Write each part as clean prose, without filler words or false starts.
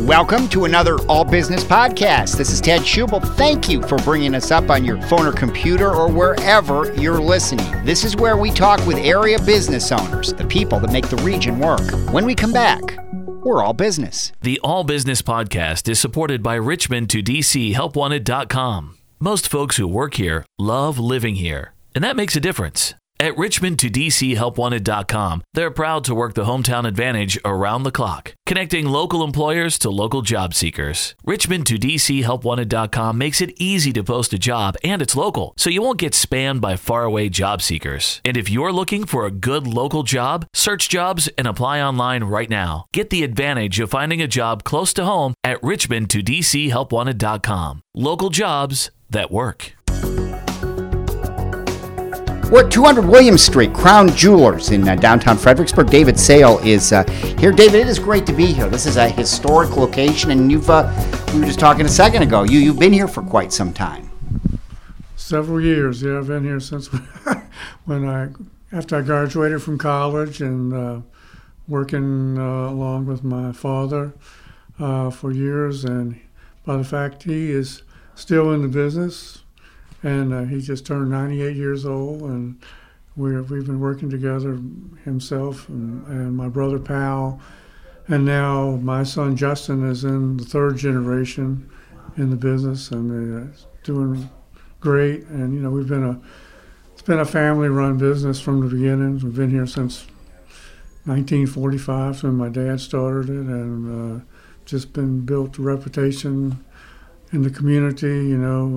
Welcome to another All Business Podcast. This is Ted Schubel. Thank you for bringing us up on your phone or computer or wherever you're listening. This is where we talk with area business owners, the people that make the region work. When we come back, we're all business. The All Business Podcast is supported by Richmond to DC HelpWanted.com. Most folks who work here love living here, and that makes a difference. At Richmond to DC HelpWanted.com, they're proud to work the hometown advantage around the clock, connecting local employers to local job seekers. Richmond to DC HelpWanted.com makes it easy to post a job, and it's local, so you won't get spammed by faraway job seekers. And if you're looking for a good local job, search jobs and apply online right now. Get the advantage of finding a job close to home at Richmond to DC HelpWanted.com. Local jobs that work. We're at 200 William Street, Crown Jewelers in downtown Fredericksburg. David Sale is here. David, it is great to be here. This is a historic location, and we were just talking a second ago. You've been here for quite some time. Several years, yeah. I've been here since after I graduated from college and working along with my father for years. And by the fact he is still in the business. And he just turned 98 years old, and we've been working together, himself and my brother Pal, and now my son Justin is in the third generation in the business, and doing great. And it's been a family-run business from the beginning. We've been here since 1945, when my dad started it, and just been built a reputation in the community,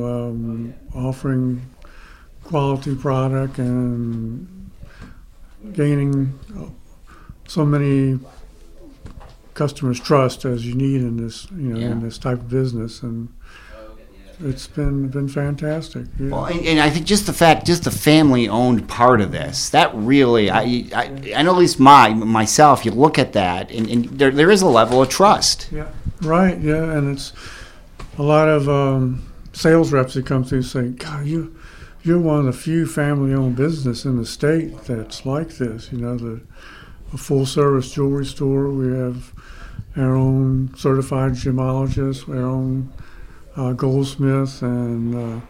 offering quality product and gaining so many customers' trust as you need in this, in this type of business, and it's been fantastic. Yeah. Well, and I think just the family-owned part of this, that really, I know at least myself, you look at that, and there is a level of trust. Yeah, right. Yeah, and it's a lot of sales reps that come through say, God, you're one of the few family-owned business in the state that's like this. A full-service jewelry store. We have our own certified gemologist, our own goldsmith, and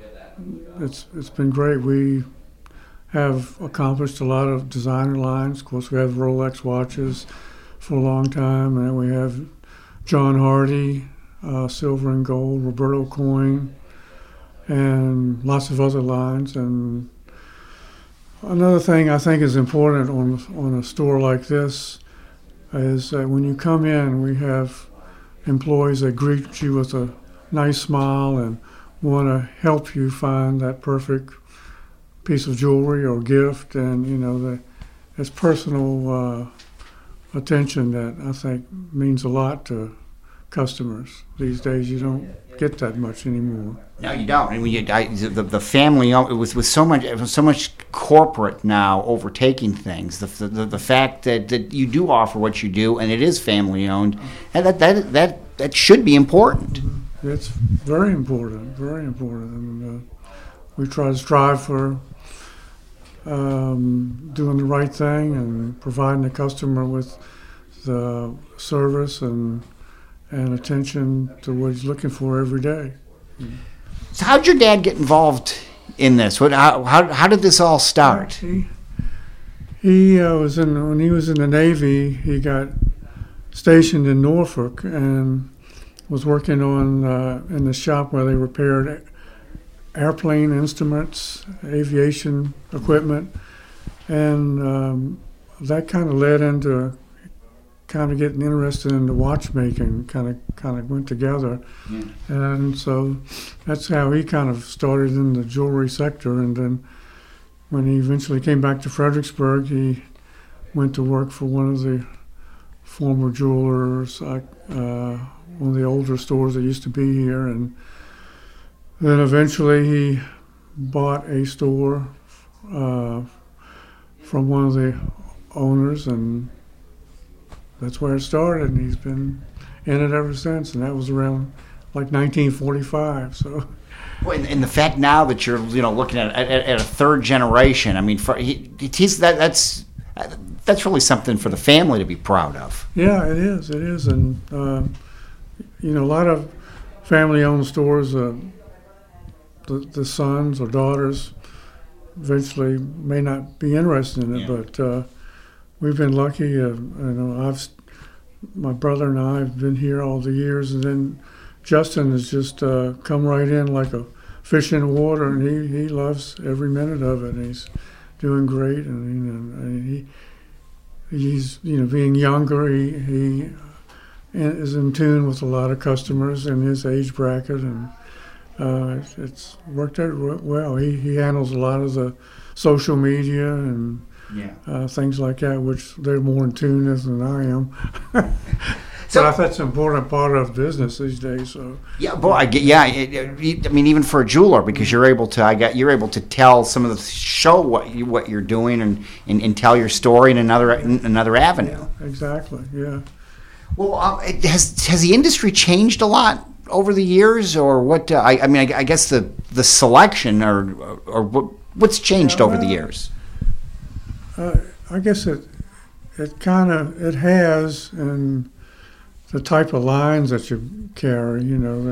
it's been great. We have accomplished a lot of designer lines. Of course, we have Rolex watches for a long time, and we have John Hardy, silver and gold, Roberto coin, and lots of other lines. And another thing I think is important on a store like this is that when you come in, we have employees that greet you with a nice smile and want to help you find that perfect piece of jewelry or gift, and it's personal attention that I think means a lot to customers. These days you don't get that much anymore. No, you don't. And the family, it was with so much corporate now overtaking things. The fact that you do offer what you do, and it is family owned, and that should be important. It's very important, very important. And we try to strive for doing the right thing and providing the customer with the service and attention to what he's looking for every day. So how'd your dad get involved in this? How did this all start? When he was in the Navy, he got stationed in Norfolk and was working on in the shop where they repaired airplane instruments, aviation equipment, and that kind of led into kind of getting interested in the watchmaking, kind of went together. Yeah. And so that's how he kind of started in the jewelry sector. And then when he eventually came back to Fredericksburg, he went to work for one of the former jewelers, one of the older stores that used to be here. And then eventually he bought a store from one of the owners, and that's where it started, and he's been in it ever since, and that was around like 1945. So, well, and the fact now that you're looking at a third generation, I mean, that's really something for the family to be proud of. Yeah, it is, and a lot of family-owned stores, the sons or daughters eventually may not be interested in it, but we've been lucky. My brother and I have been here all the years, and then Justin has just come right in like a fish in water, and he loves every minute of it, and he's doing great, and he's being younger, he is in tune with a lot of customers in his age bracket, and it's worked out well. He handles a lot of the social media and things like that, which they're more in tune with than I am. So I think that's an important part of business these days. So even for a jeweler, because you're able to tell some of show what you're doing and tell your story in another avenue. Yeah, exactly. Yeah. Well, has the industry changed a lot over the years, or what? I guess the selection or what's changed over the years. I guess it has, and the type of lines that you carry,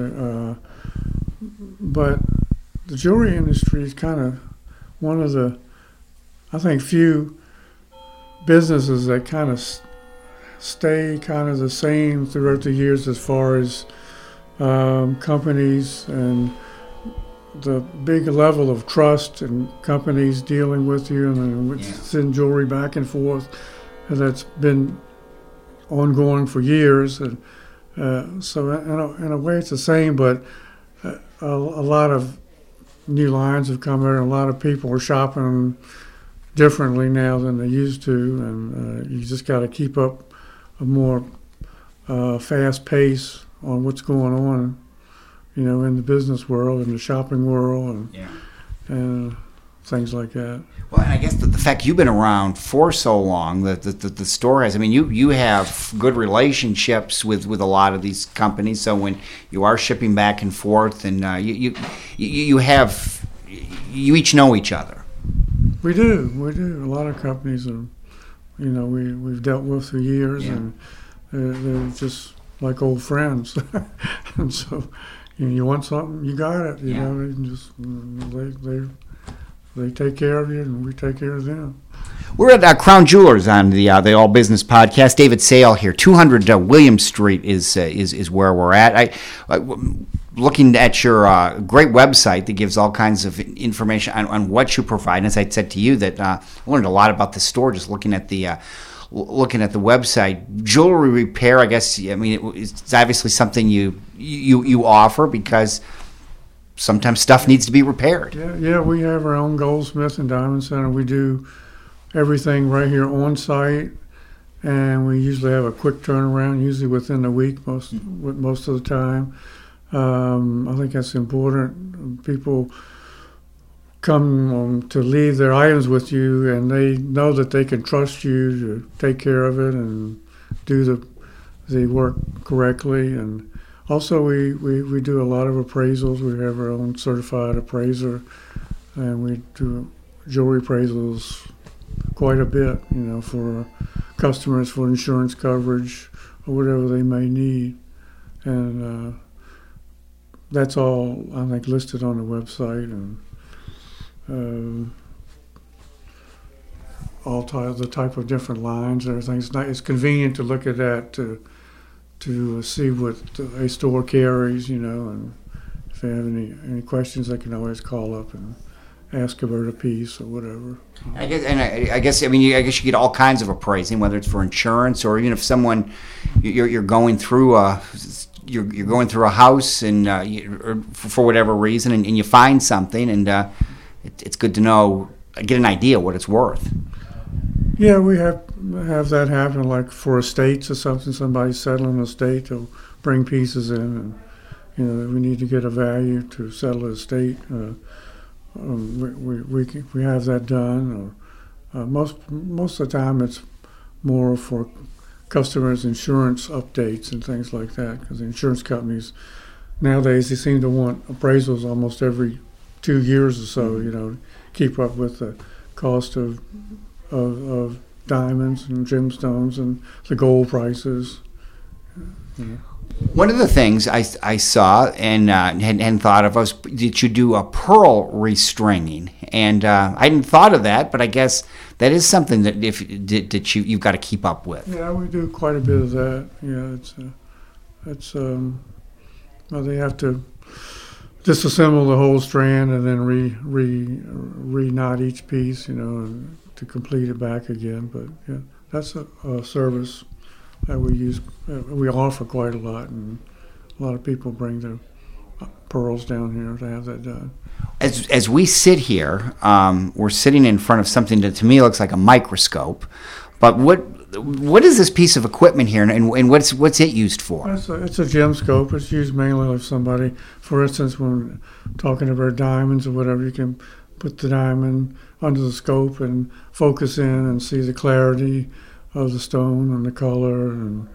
but the jewelry industry is kind of one of the, I think, few businesses that kind of stay kind of the same throughout the years as far as companies and the big level of trust and companies dealing with you and send jewelry back and forth, and that's been ongoing for years. And so in a way it's the same, but a lot of new lines have come out, and a lot of people are shopping differently now than they used to, and you just got to keep up a more fast pace on what's going on, in the business world and the shopping world and things like that. Well, and I guess the fact you've been around for so long, the store has. I mean, you have good relationships with a lot of these companies. So when you are shipping back and forth, and you each know each other. We do. A lot of companies are, we've dealt with for years, and they're just like old friends. And so, you want something, you got it. You know, they take care of you, and we take care of them. We're at Crown Jewelers on the All Business Podcast. David Sale here. 200 William Street is where we're at. Looking at your great website that gives all kinds of information on what you provide. And as I said to you, that I learned a lot about the store just looking at the website. Jewelry repair, I guess. I mean, it's obviously something you offer because sometimes stuff needs to be repaired. Yeah, we have our own goldsmith and diamond center. We do everything right here on site, and we usually have a quick turnaround, usually within a week most of the time. I think that's important. People come to leave their items with you, and they know that they can trust you to take care of it and do the work correctly. And also, we do a lot of appraisals. We have our own certified appraiser, and we do jewelry appraisals quite a bit, for customers for insurance coverage or whatever they may need. And that's all, I think, listed on the website, and all the type of different lines and everything. It's convenient to look at that to see what a store carries, and if they have any questions, they can always call up and ask about a piece or whatever. I guess you get all kinds of appraising, whether it's for insurance or even if someone you're going through you're going through a house and or for whatever reason, and you find something, and it's good to get an idea what it's worth. Yeah, we have that happen, like for estates or something. Somebody's settling an estate, they'll bring pieces in, and we need to get a value to settle the estate. We have that done. Or most of the time, it's more for customers' insurance updates and things like that, because the insurance companies nowadays, they seem to want appraisals almost every 2 years or so. Keep up with the cost of diamonds and gemstones and the gold prices. One of the things I saw and hadn't thought of was that you do a pearl restringing, and I hadn't thought of that, but I guess that is something that you've got to keep up with. Yeah, we do quite a bit of that. Yeah, well, they have to disassemble the whole strand and then re-knot each piece, and to complete it back again. But yeah, that's a service that we offer quite a lot, and a lot of people bring their pearls down here to have that done. As we sit here, we're sitting in front of something that to me looks like a microscope. But what is this piece of equipment here, and what's it used for? It's a gem scope. It's used mainly if somebody, for instance, when talking about diamonds or whatever, you can put the diamond under the scope and focus in and see the clarity of the stone and the color,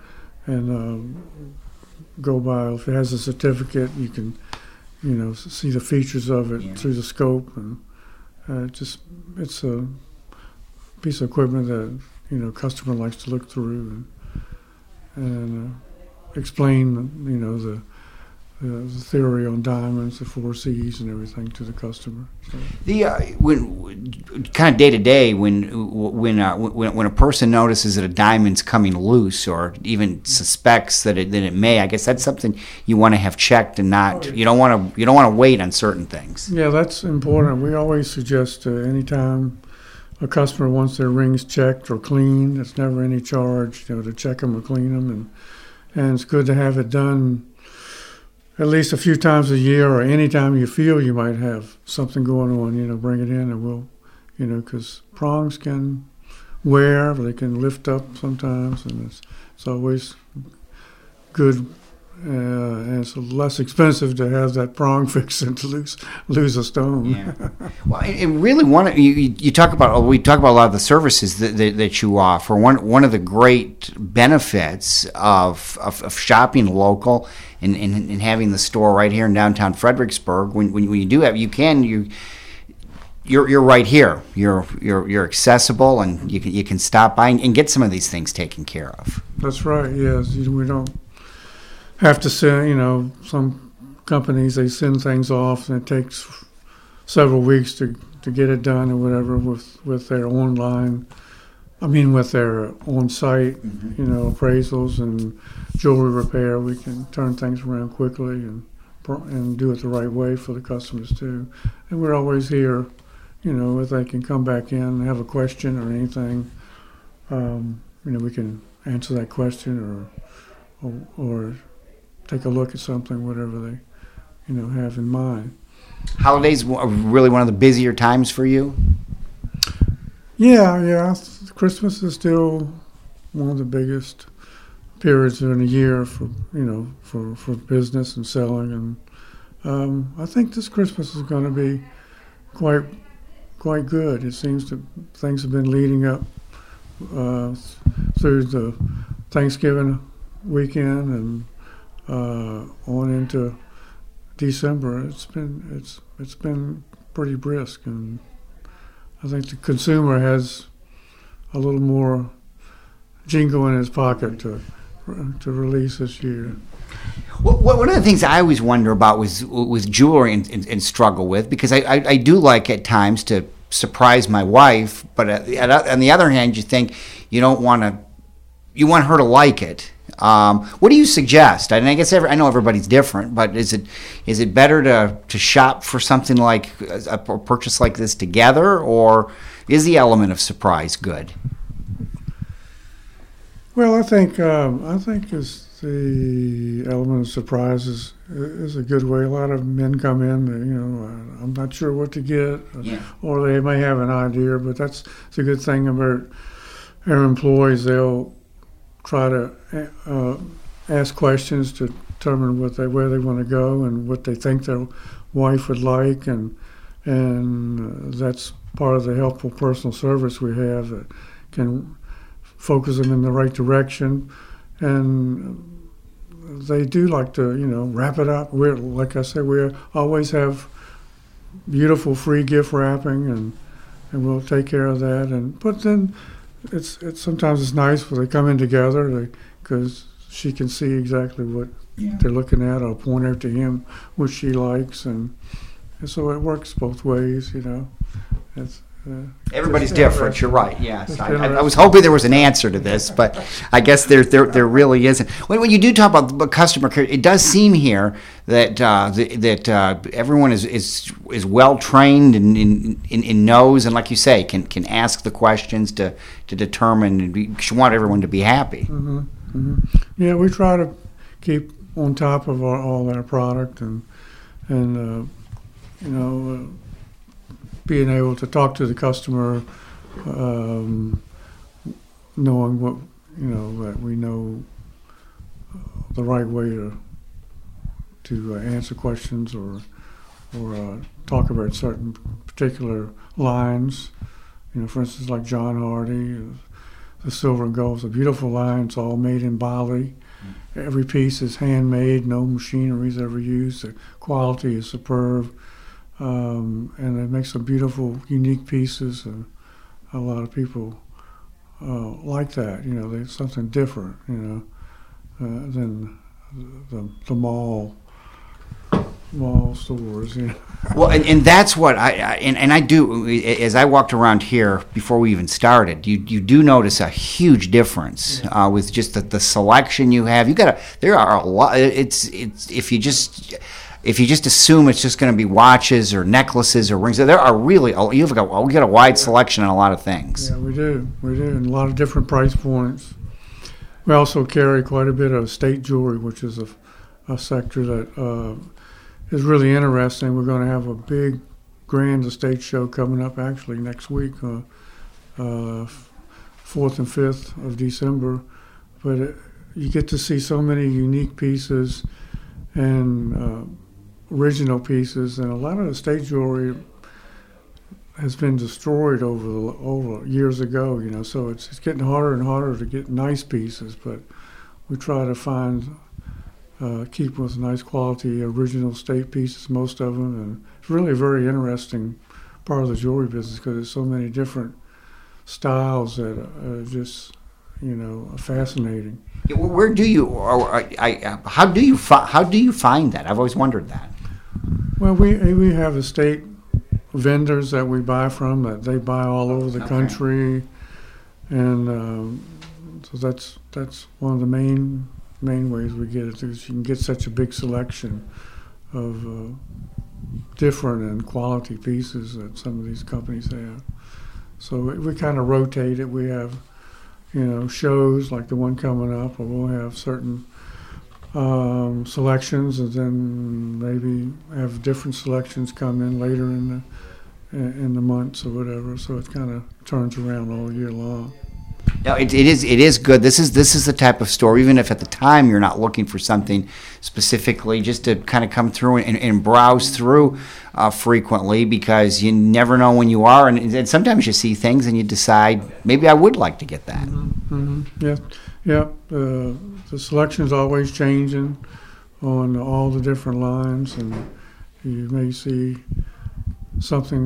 and go by. If it has a certificate, you can see the features of it through the scope, and it's a piece of equipment that customer likes to look through and explain the theory on diamonds, the 4 C's, and everything to the customer. So. When kind of day to day, when a person notices that a diamond's coming loose, or even suspects that it may, I guess that's something you want to have checked, and not you don't want to wait on certain things. Yeah, that's important. We always suggest anytime a customer wants their rings checked or cleaned, it's never any charge to check them or clean them, and it's good to have it done at least a few times a year, or any time you feel you might have something going on, bring it in, and we'll, because prongs can wear, they can lift up sometimes, and it's always good, and it's less expensive to have that prong fixed than to lose a stone. Yeah. Well, and really, we talk about a lot of the services that you offer. One of the great benefits of shopping local and having the store right here in downtown Fredericksburg, when you do have, you're right here. You're accessible, and you can stop by and get some of these things taken care of. That's right. Yes, we don't have to send. Some companies, they send things off, and it takes several weeks to get it done or whatever with their online. With their on-site, appraisals and jewelry repair. We can turn things around quickly and do it the right way for the customers too. And we're always here, if they can come back in and have a question or anything, we can answer that question or take a look at something, whatever they, have in mind. Holidays are really one of the busier times for you? Yeah. Christmas is still one of the biggest periods in a year for business and selling, and I think this Christmas is going to be quite good. It seems that things have been leading up through the Thanksgiving weekend and on into December. It's been pretty brisk, and I think the consumer has a little more jingle in his pocket to release this year. Well, one of the things I always wonder about with jewelry and struggle with, because I do like at times to surprise my wife, but on the other hand, you think you want her to like it. What do you suggest? And I guess I know everybody's different, but is it better to shop for something like a purchase like this together, or is the element of surprise good? Well, I think is the element of surprise is a good way. A lot of men come in, I'm not sure what to get, or they may have an idea, but it's a good thing about our employees. They'll try to ask questions to determine where they want to go and what they think their wife would like, and that's part of the helpful personal service we have that can focus them in the right direction. And they do like to, wrap it up. Like I said, we always have beautiful free gift wrapping, and we'll take care of that. But then it's sometimes it's nice when they come in together, because she can see exactly what they're looking at. I'll point out to him what she likes, and so it works both ways, you know. It's, everybody's different. You're right. Yes, I was hoping there was an answer to this, but I guess there really isn't. When you do talk about customer care, it does seem here that everyone is well trained and knows, and like you say, can ask the questions to determine. And you want everyone to be happy. Mm-hmm. Mm-hmm. Yeah, we try to keep on top of all our product and you know. Being able to talk to the customer, knowing what, you know, that we know the right way to answer questions or talk about certain particular lines. You know, for instance, like John Hardy, the Silver and Gold is a beautiful line. It's all made in Bali. Every piece is handmade. No machinery is ever used. The quality is superb. And it makes some beautiful, unique pieces, and a lot of people like that. You know, there's something different, you know, than the mall stores. You know. Well, and that's what I do. As I walked around here before we even started, you do notice a huge difference with just the selection you have. There are a lot. It's if you just assume it's just going to be watches or necklaces or rings, there are really we got a wide selection on a lot of things. Yeah, we do, and a lot of different price points. We also carry quite a bit of estate jewelry, which is a sector that is really interesting. We're going to have a big grand estate show coming up actually next week, 4th and 5th of December. But you get to see so many unique pieces and original pieces, and a lot of the estate jewelry has been destroyed over years ago, you know, so it's getting harder and harder to get nice pieces, but we try to keep with nice quality original estate pieces, most of them, and it's really a very interesting part of the jewelry business because there's so many different styles that are just, you know, fascinating. Where do you, how do you find that? I've always wondered that. Well, we have estate vendors that we buy from that they buy all over the country, and so that's one of the main ways we get it, because you can get such a big selection of different and quality pieces that some of these companies have. So we kind of rotate it. We have, you know, shows like the one coming up, or we'll have certain selections, and then maybe have different selections come in later in the months or whatever. So it kind of turns around all year long. No, it is good. This is the type of store, even if at the time you're not looking for something specifically, just to kind of come through and browse through frequently, because you never know when you are, and sometimes you see things and you decide maybe I would like to get that. Mm-hmm. Yeah. The selection's always changing on all the different lines, and you may see something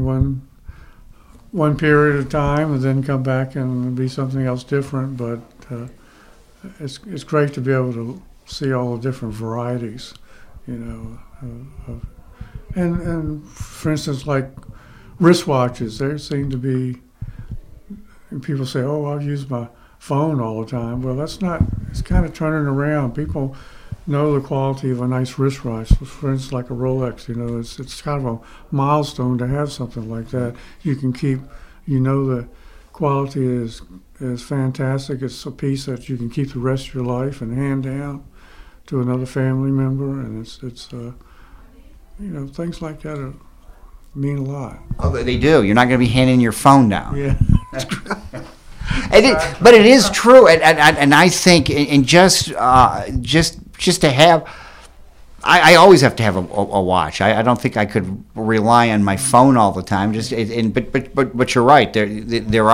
one period of time and then come back and be something else different, but it's great to be able to see all the different varieties, you know. And for instance, like wristwatches, there seem to be, and people say, oh, I'll use my phone all the time. Well, that's not, it's kind of turning around. People know the quality of a nice wristwatch. For instance, like a Rolex, you know, it's kind of a milestone to have something like that. You can keep, you know, the quality is fantastic. It's a piece that you can keep the rest of your life and hand down to another family member, and it's you know, things like that mean a lot. Oh, they do. You're not going to be handing your phone down. Yeah. But it is true, and I think, and just to have, I always have to have a watch. I don't think I could rely on my phone all the time. But you're right. There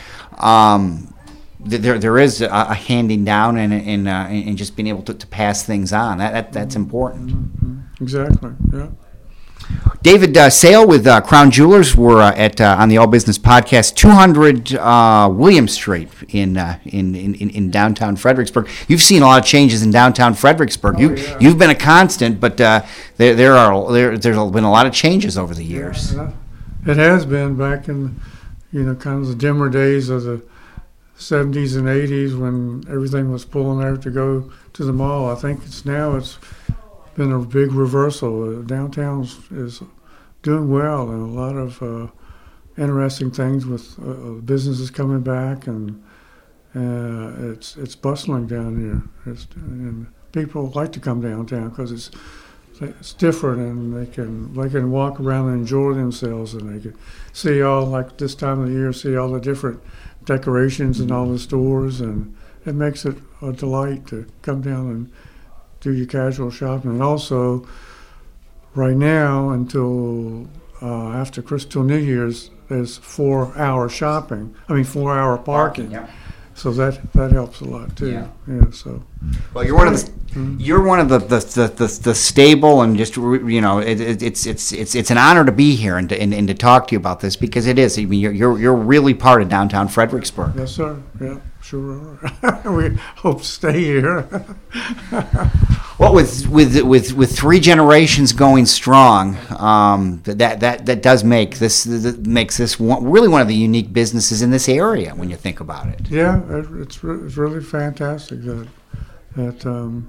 is a handing down and just being able to pass things on. That's important. Mm-hmm. Exactly. Yeah. David Sale with Crown Jewelers. We're on the All Business Podcast, 200 William Street in downtown Fredericksburg. You've seen a lot of changes in downtown Fredericksburg. You've been a constant, but there's been a lot of changes over the years. Yeah, it has been back in kind of the dimmer days of the 70s and 80s when everything was pulling out to go to the mall. I think it's been a big reversal. Downtown is doing well, and a lot of interesting things with businesses coming back, and it's bustling down here. And people like to come downtown because it's different, and they can walk around and enjoy themselves, and they can see all, like this time of the year, see all the different decorations in all the stores, and it makes it a delight to come down and do your casual shopping. And also, right now until till New Year's, there's 4-hour shopping. 4-hour parking. Yeah. So that helps a lot too. Yeah. So. Well, you're one of the stable, and just it's an honor to be here and to talk to you about this, because it is. You're really part of downtown Fredericksburg. Yes, sir. Yeah, sure are. We hope to stay here. Well, with 3 generations going strong, that does make this really one of the unique businesses in this area when you think about it. Yeah, it's really fantastic that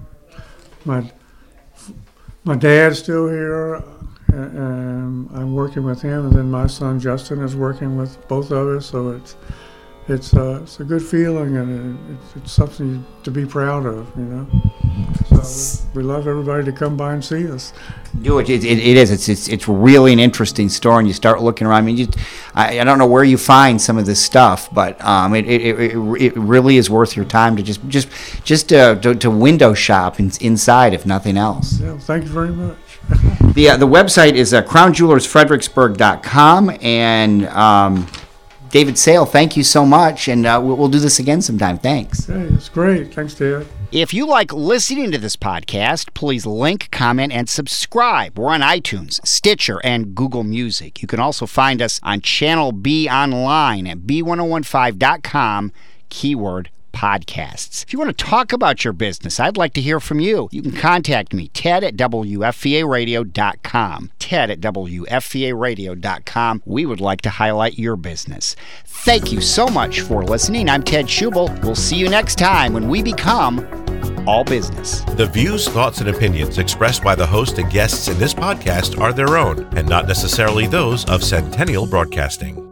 my dad's still here, and I'm working with him, and then my son Justin is working with both of us. So it's a good feeling, and it's something to be proud of, So we love everybody to come by and see us. Do it. It is. It's really an interesting store, and you start looking around. I don't know where you find some of this stuff, but it really is worth your time to just to window shop inside, if nothing else. Yeah. Thank you very much. The website is crownjewelersfredericksburg.com, and David Sale, thank you so much, and we'll do this again sometime. Thanks. Hey, it's great. Thanks, Ted. If you like listening to this podcast, please link, comment, and subscribe. We're on iTunes, Stitcher, and Google Music. You can also find us on Channel B online at b1015.com, keyword podcasts. If you want to talk about your business, I'd like to hear from you. You can contact me, ted@wfvaradio.com. ted@wfvaradio.com. We would like to highlight your business. Thank you so much for listening. I'm Ted Schubel. We'll see you next time when we become All Business. The views, thoughts, and opinions expressed by the host and guests in this podcast are their own and not necessarily those of Centennial Broadcasting.